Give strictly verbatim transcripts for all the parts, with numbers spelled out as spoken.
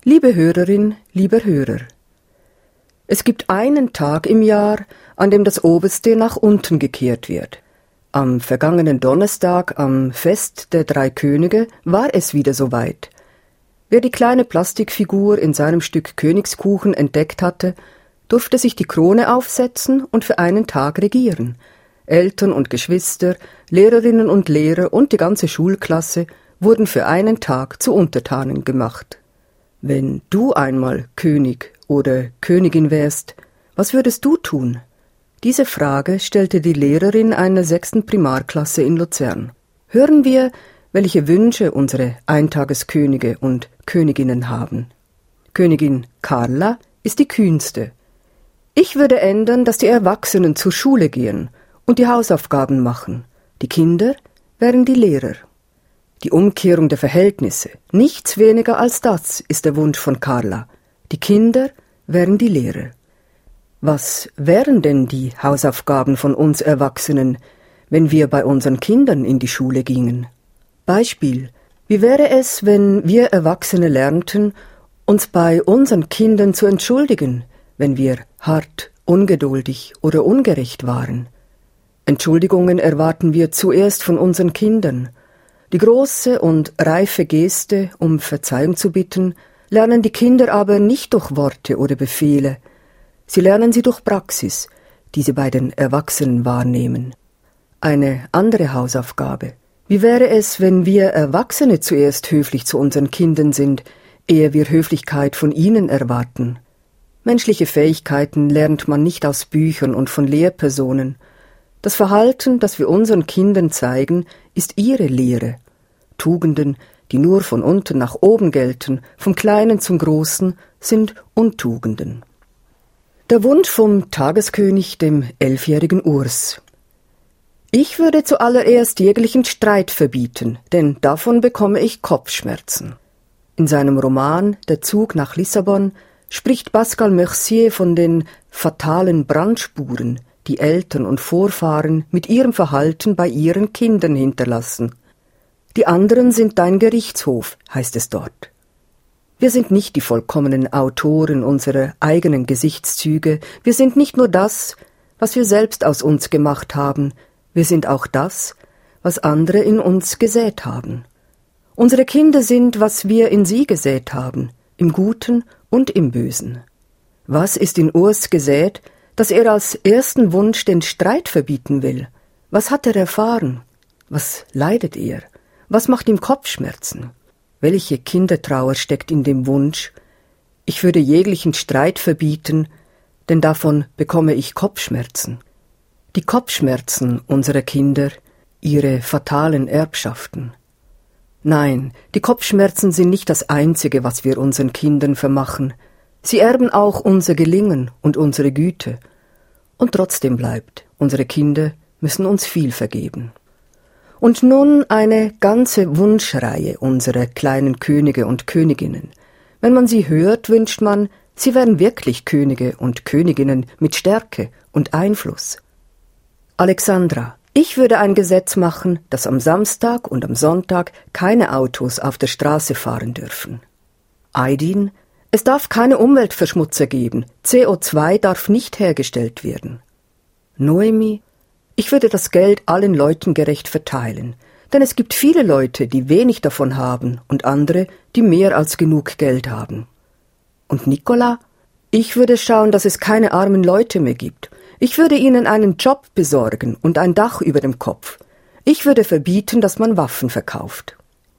Liebe Hörerin, lieber Hörer, es gibt einen Tag im Jahr, an dem das Oberste nach unten gekehrt wird. Am vergangenen Donnerstag, am Fest der drei Könige, war es wieder soweit. Wer die kleine Plastikfigur in seinem Stück Königskuchen entdeckt hatte, durfte sich die Krone aufsetzen und für einen Tag regieren. Eltern und Geschwister, Lehrerinnen und Lehrer und die ganze Schulklasse wurden für einen Tag zu Untertanen gemacht. Wenn du einmal König oder Königin wärst, was würdest du tun? Diese Frage stellte die Lehrerin einer sechsten Primarklasse in Luzern. Hören wir, welche Wünsche unsere Eintageskönige und Königinnen haben. Königin Carla ist die kühnste. Ich würde ändern, dass die Erwachsenen zur Schule gehen und die Hausaufgaben machen. Die Kinder wären die Lehrer. Die Umkehrung der Verhältnisse, nichts weniger als das, ist der Wunsch von Carla. Die Kinder wären die Lehrer. Was wären denn die Hausaufgaben von uns Erwachsenen, wenn wir bei unseren Kindern in die Schule gingen? Beispiel: Wie wäre es, wenn wir Erwachsene lernten, uns bei unseren Kindern zu entschuldigen, wenn wir hart, ungeduldig oder ungerecht waren? Entschuldigungen erwarten wir zuerst von unseren Kindern. Die große und reife Geste, um Verzeihung zu bitten, lernen die Kinder aber nicht durch Worte oder Befehle. Sie lernen sie durch Praxis, die sie bei den Erwachsenen wahrnehmen. Eine andere Hausaufgabe: Wie wäre es, wenn wir Erwachsene zuerst höflich zu unseren Kindern sind, ehe wir Höflichkeit von ihnen erwarten? Menschliche Fähigkeiten lernt man nicht aus Büchern und von Lehrpersonen. Das Verhalten, das wir unseren Kindern zeigen, ist ihre Lehre. Tugenden, die nur von unten nach oben gelten, vom Kleinen zum Großen, sind Untugenden. Der Wunsch vom Tageskönig, dem elfjährigen Urs. Ich würde zuallererst jeglichen Streit verbieten, denn davon bekomme ich Kopfschmerzen. In seinem Roman »Der Zug nach Lissabon« spricht Pascal Mercier von den fatalen Brandspuren, die Eltern und Vorfahren mit ihrem Verhalten bei ihren Kindern hinterlassen. Die anderen sind dein Gerichtshof, heißt es dort. Wir sind nicht die vollkommenen Autoren unserer eigenen Gesichtszüge, wir sind nicht nur das, was wir selbst aus uns gemacht haben, wir sind auch das, was andere in uns gesät haben. Unsere Kinder sind, was wir in sie gesät haben, im Guten und im Bösen. Was ist in Urs gesät, dass er als ersten Wunsch den Streit verbieten will? Was hat er erfahren? Was leidet er? Was macht ihm Kopfschmerzen? Welche Kindertrauer steckt in dem Wunsch: Ich würde jeglichen Streit verbieten, denn davon bekomme ich Kopfschmerzen. Die Kopfschmerzen unserer Kinder, ihre fatalen Erbschaften. Nein, die Kopfschmerzen sind nicht das Einzige, was wir unseren Kindern vermachen. Sie erben auch unser Gelingen und unsere Güte. Und trotzdem bleibt, unsere Kinder müssen uns viel vergeben. Und nun eine ganze Wunschreihe unserer kleinen Könige und Königinnen. Wenn man sie hört, wünscht man, sie wären wirklich Könige und Königinnen mit Stärke und Einfluss. Alexandra: Ich würde ein Gesetz machen, dass am Samstag und am Sonntag keine Autos auf der Straße fahren dürfen. Aydin: Es darf keine Umweltverschmutzer geben, C O zwei darf nicht hergestellt werden. Noemi: Ich würde das Geld allen Leuten gerecht verteilen, denn es gibt viele Leute, die wenig davon haben und andere, die mehr als genug Geld haben. Und Nicola: Ich würde schauen, dass es keine armen Leute mehr gibt. Ich würde ihnen einen Job besorgen und ein Dach über dem Kopf. Ich würde verbieten, dass man Waffen verkauft.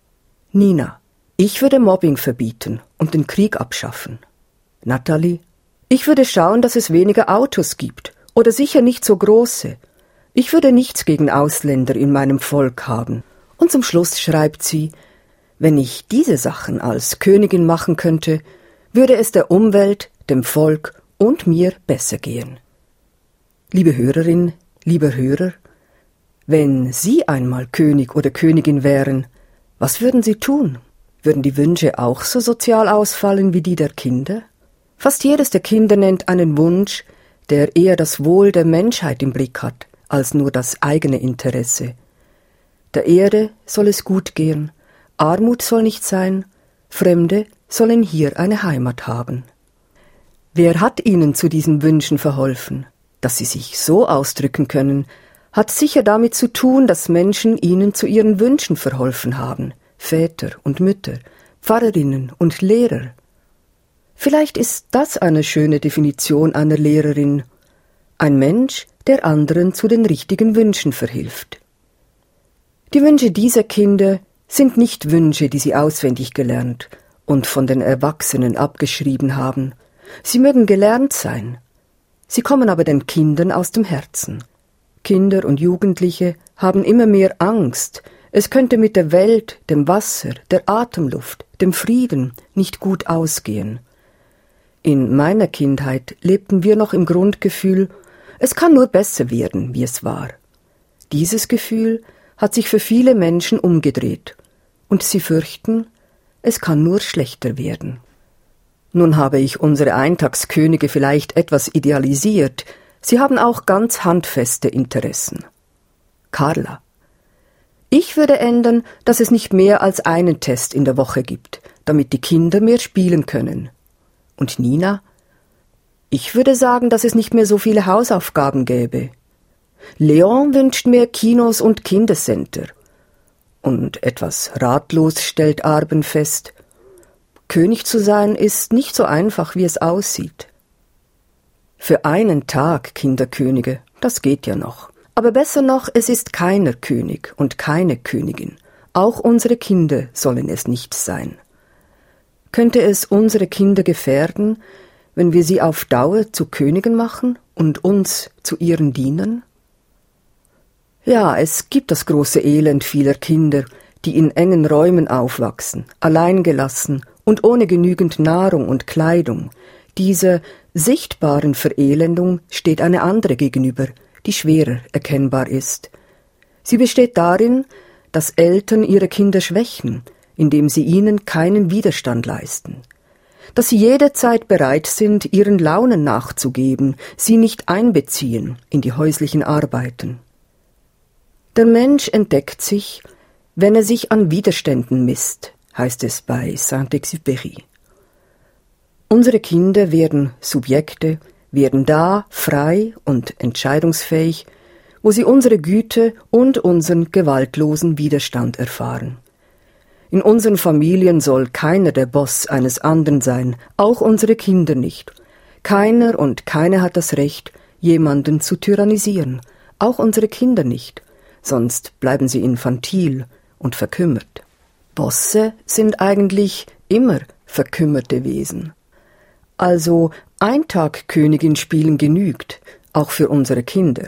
Nina: Ich würde Mobbing verbieten und den Krieg abschaffen. Natalie: Ich würde schauen, dass es weniger Autos gibt oder sicher nicht so große. Ich würde nichts gegen Ausländer in meinem Volk haben. Und zum Schluss schreibt sie: Wenn ich diese Sachen als Königin machen könnte, würde es der Umwelt, dem Volk und mir besser gehen. Liebe Hörerin, lieber Hörer, wenn Sie einmal König oder Königin wären, was würden Sie tun? Würden die Wünsche auch so sozial ausfallen wie die der Kinder? Fast jedes der Kinder nennt einen Wunsch, der eher das Wohl der Menschheit im Blick hat, als nur das eigene Interesse. Der Erde soll es gut gehen, Armut soll nicht sein, Fremde sollen hier eine Heimat haben. Wer hat ihnen zu diesen Wünschen verholfen? Dass sie sich so ausdrücken können, hat sicher damit zu tun, dass Menschen ihnen zu ihren Wünschen verholfen haben, Väter und Mütter, Pfarrerinnen und Lehrer. Vielleicht ist das eine schöne Definition einer Lehrerin, ein Mensch, der anderen zu den richtigen Wünschen verhilft. Die Wünsche dieser Kinder sind nicht Wünsche, die sie auswendig gelernt und von den Erwachsenen abgeschrieben haben. Sie mögen gelernt sein. Sie kommen aber den Kindern aus dem Herzen. Kinder und Jugendliche haben immer mehr Angst. Es könnte mit der Welt, dem Wasser, der Atemluft, dem Frieden nicht gut ausgehen. In meiner Kindheit lebten wir noch im Grundgefühl, es kann nur besser werden, wie es war. Dieses Gefühl hat sich für viele Menschen umgedreht, und sie fürchten, es kann nur schlechter werden. Nun habe ich unsere Eintagskönige vielleicht etwas idealisiert, sie haben auch ganz handfeste Interessen. Carla: Ich würde ändern, dass es nicht mehr als einen Test in der Woche gibt, damit die Kinder mehr spielen können. Und Nina: Ich würde sagen, dass es nicht mehr so viele Hausaufgaben gäbe. Leon wünscht mehr Kinos und Kindercenter. Und etwas ratlos stellt Arben fest: König zu sein ist nicht so einfach, wie es aussieht. Für einen Tag, Kinderkönige, das geht ja noch. Aber besser noch, es ist keiner König und keine Königin. Auch unsere Kinder sollen es nicht sein. Könnte es unsere Kinder gefährden, wenn wir sie auf Dauer zu Königen machen und uns zu ihren Dienern? Ja, es gibt das große Elend vieler Kinder, die in engen Räumen aufwachsen, alleingelassen und ohne genügend Nahrung und Kleidung. Dieser sichtbaren Verelendung steht eine andere gegenüber, die schwerer erkennbar ist. Sie besteht darin, dass Eltern ihre Kinder schwächen, indem sie ihnen keinen Widerstand leisten, dass sie jederzeit bereit sind, ihren Launen nachzugeben, sie nicht einbeziehen in die häuslichen Arbeiten. Der Mensch entdeckt sich, wenn er sich an Widerständen misst, heißt es bei Saint-Exupéry. Unsere Kinder werden Subjekte, werden da frei und entscheidungsfähig, wo sie unsere Güte und unseren gewaltlosen Widerstand erfahren. In unseren Familien soll keiner der Boss eines anderen sein, auch unsere Kinder nicht. Keiner und keine hat das Recht, jemanden zu tyrannisieren, auch unsere Kinder nicht, sonst bleiben sie infantil und verkümmert. Bosse sind eigentlich immer verkümmerte Wesen. Also ein Tag Königin spielen genügt, auch für unsere Kinder.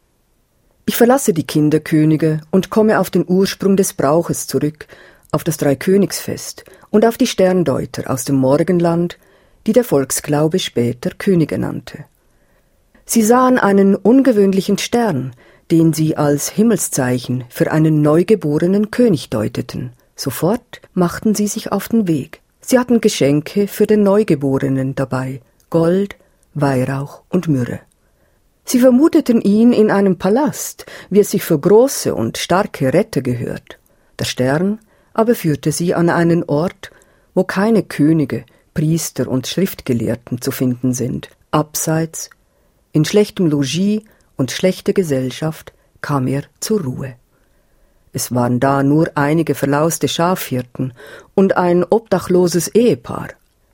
Ich verlasse die Kinderkönige und komme auf den Ursprung des Brauches zurück, auf das Dreikönigsfest und auf die Sterndeuter aus dem Morgenland, die der Volksglaube später Könige nannte. Sie sahen einen ungewöhnlichen Stern, den sie als Himmelszeichen für einen neugeborenen König deuteten. Sofort machten sie sich auf den Weg. Sie hatten Geschenke für den Neugeborenen dabei, Gold, Weihrauch und Myrrhe. Sie vermuteten ihn in einem Palast, wie es sich für große und starke Retter gehört. Der Stern aber führte sie an einen Ort, wo keine Könige, Priester und Schriftgelehrten zu finden sind. Abseits, in schlechtem Logis und schlechter Gesellschaft kam er zur Ruhe. Es waren da nur einige verlauste Schafhirten und ein obdachloses Ehepaar.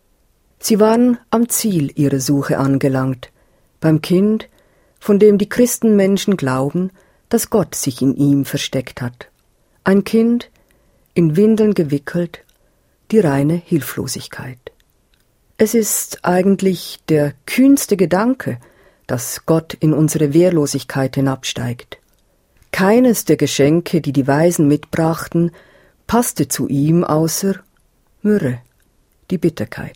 Sie waren am Ziel ihrer Suche angelangt, beim Kind, von dem die Christenmenschen glauben, dass Gott sich in ihm versteckt hat. Ein Kind, in Windeln gewickelt, die reine Hilflosigkeit. Es ist eigentlich der kühnste Gedanke, dass Gott in unsere Wehrlosigkeit hinabsteigt. Keines der Geschenke, die die Weisen mitbrachten, passte zu ihm außer Myrrhe, die Bitterkeit.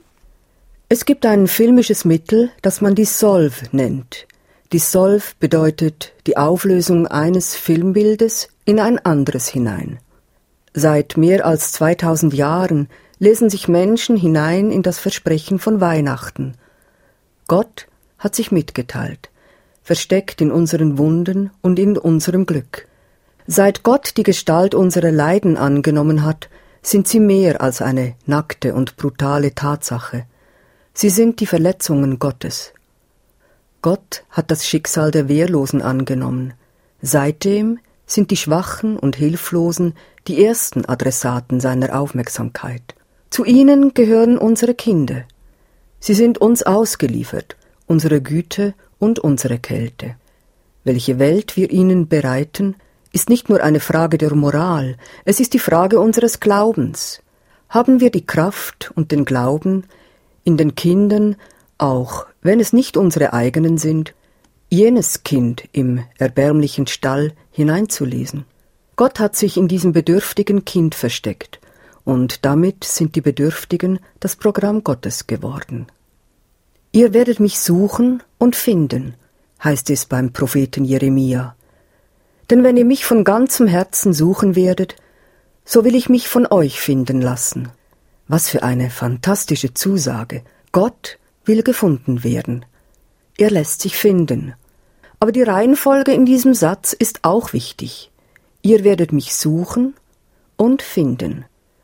Es gibt ein filmisches Mittel, das man Dissolve nennt. Dissolve bedeutet die Auflösung eines Filmbildes in ein anderes hinein. Seit mehr als zweitausend Jahren lesen sich Menschen hinein in das Versprechen von Weihnachten. Gott hat sich mitgeteilt, versteckt in unseren Wunden und in unserem Glück. Seit Gott die Gestalt unserer Leiden angenommen hat, sind sie mehr als eine nackte und brutale Tatsache. Sie sind die Verletzungen Gottes. Gott hat das Schicksal der Wehrlosen angenommen. Seitdem sind die Schwachen und Hilflosen die ersten Adressaten seiner Aufmerksamkeit. Zu ihnen gehören unsere Kinder. Sie sind uns ausgeliefert, unsere Güte und unsere Kälte. Welche Welt wir ihnen bereiten, ist nicht nur eine Frage der Moral, es ist die Frage unseres Glaubens. Haben wir die Kraft und den Glauben, in den Kindern, auch wenn es nicht unsere eigenen sind, jenes Kind im erbärmlichen Stall hineinzulesen? Gott hat sich in diesem bedürftigen Kind versteckt, und damit sind die Bedürftigen das Programm Gottes geworden. Ihr werdet mich suchen und finden, heißt es beim Propheten Jeremia. Denn wenn ihr mich von ganzem Herzen suchen werdet, so will ich mich von euch finden lassen. Was für eine fantastische Zusage. Gott will gefunden werden. Er lässt sich finden. Aber die Reihenfolge in diesem Satz ist auch wichtig. Ihr werdet mich suchen und finden.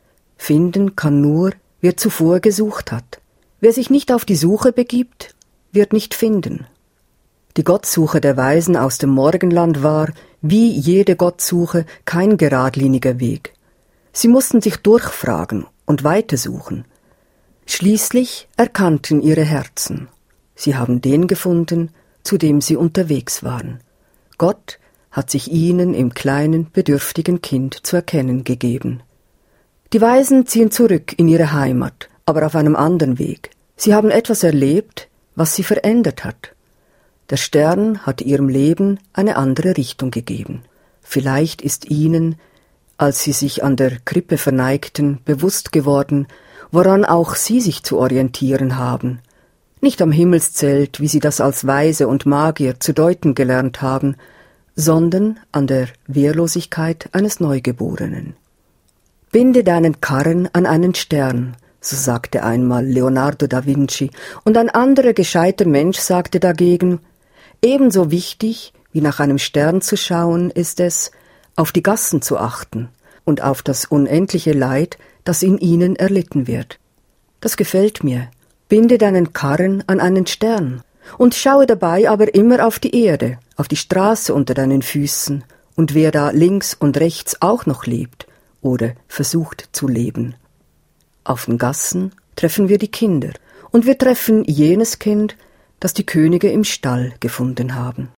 Finden kann nur, wer zuvor gesucht hat. Wer sich nicht auf die Suche begibt, wird nicht finden. Die Gottsuche der Weisen aus dem Morgenland war, wie jede Gottsuche, kein geradliniger Weg. Sie mussten sich durchfragen und weitersuchen. Schließlich erkannten ihre Herzen. Sie haben den gefunden, zu dem sie unterwegs waren. Gott hat sich ihnen im kleinen, bedürftigen Kind zu erkennen gegeben. Die Weisen ziehen zurück in ihre Heimat, aber auf einem anderen Weg. Sie haben etwas erlebt, was sie verändert hat. Der Stern hat ihrem Leben eine andere Richtung gegeben. Vielleicht ist ihnen, als sie sich an der Krippe verneigten, bewusst geworden, woran auch sie sich zu orientieren haben. Nicht am Himmelszelt, wie sie das als Weise und Magier zu deuten gelernt haben, sondern an der Wehrlosigkeit eines Neugeborenen. Binde deinen Karren an einen Stern, so sagte einmal Leonardo da Vinci, und ein anderer gescheiter Mensch sagte dagegen, ebenso wichtig wie nach einem Stern zu schauen ist es, auf die Gassen zu achten und auf das unendliche Leid, das in ihnen erlitten wird. Das gefällt mir. Binde deinen Karren an einen Stern und schaue dabei aber immer auf die Erde, auf die Straße unter deinen Füßen und wer da links und rechts auch noch lebt oder versucht zu leben. Auf den Gassen treffen wir die Kinder und wir treffen jenes Kind, das die Könige im Stall gefunden haben.